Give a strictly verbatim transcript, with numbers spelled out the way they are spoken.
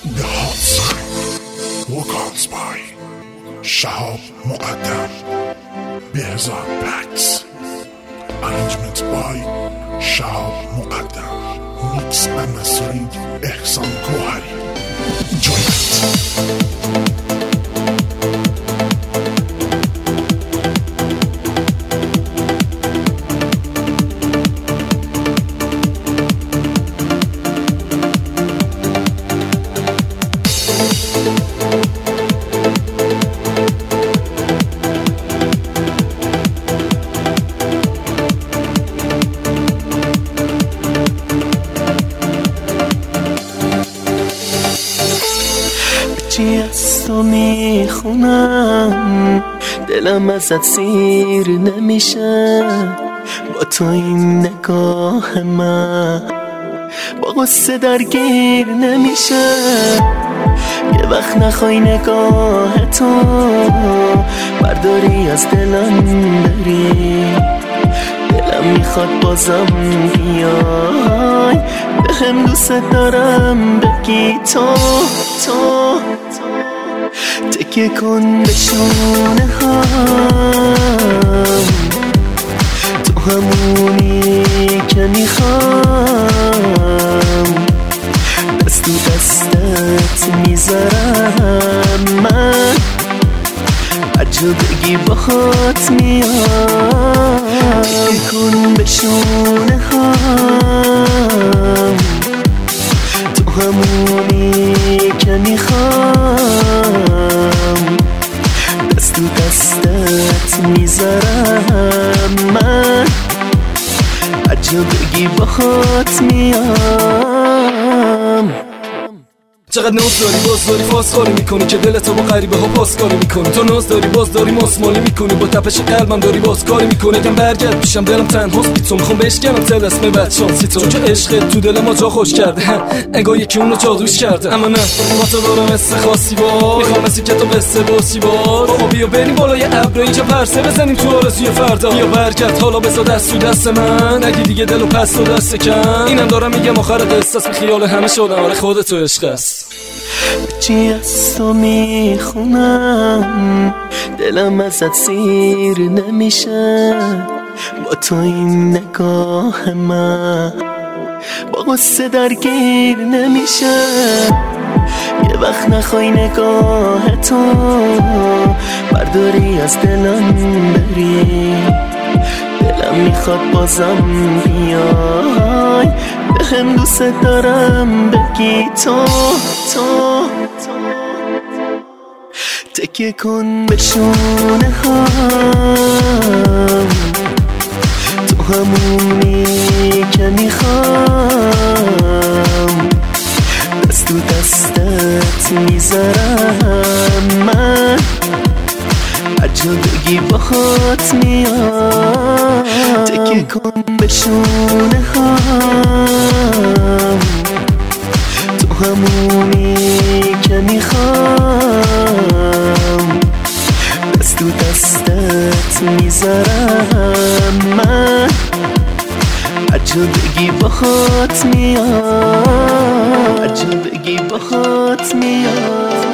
The Hot Sign Vocals by Shahab Muqaddam Behzad Pax. Arrangements by Shahab Muqaddam. Mix and mastering Ehsan Kohari. Enjoy it. چی از تو میخونم دلم ازت سیر نمیشه، با تو این نگاه من با غصه درگیر نمیشه. یه وقت نخوای نگاه تو برداری از دلم بری، دلم میخواد بازم بیای بهم دوست دارم بگی تو تو تکیه کن به شونه هم، تو همونی که میخوام، دست تو دستت میذارم من، هرجا بگی باهات میام. تکیه کن به شونه هم، تو همونی که میخوام، دست تو دستت میذارم من، هرجا بگی باهات میام. چقدر ناز داری باز داری فاسخاری میکنی که دلتو با غریبه ها پاسکاری میکنی. تو ناز داری باز داری ماسمالی میکنی، با تپش قلبم داری باز کاری میکنی. کم برگرد پیشم دلم تنهاست بی تو، میخوام بشکنم تل اسم بدشانسی تو، چون که عشقت تو دل ما جا خوش کرده، انگار یکی اونو جادوش کرده. اما نه با تو دارم حس خاصی با، میخوام مثل که تو بسته باشی با. بابا بیا بریم بالای ابر اینجا پرسه بزنیم تو آرزوی فردا. بیا برگرد حالا بذار دست تو دست من، نگی دیگه دلو پس تو دست کم. اینم دارم میگم آخر قصه بی خیال همه شدم، آره خودت تو عشق است. چی از تو میخونم دلم ازت سیر نمیشه، با تو این نگاه من با غصه درگیر نمیشه. یه وقت نخوای نگاه تو برداری از دلم بری، دلم میخواد بازم بیای بهم دوست دارم بگی تو تو تکیه کن به شونه هم، تو همونی که میخوام، دست تو دستت میذارم من، هرجا بگی باهات میام. تکیه کن به شونه هم، تو همونی که میخوام، دست تو دستت میذارم من، هرجا بگی باهات میام، هرجا بگی باهات میام.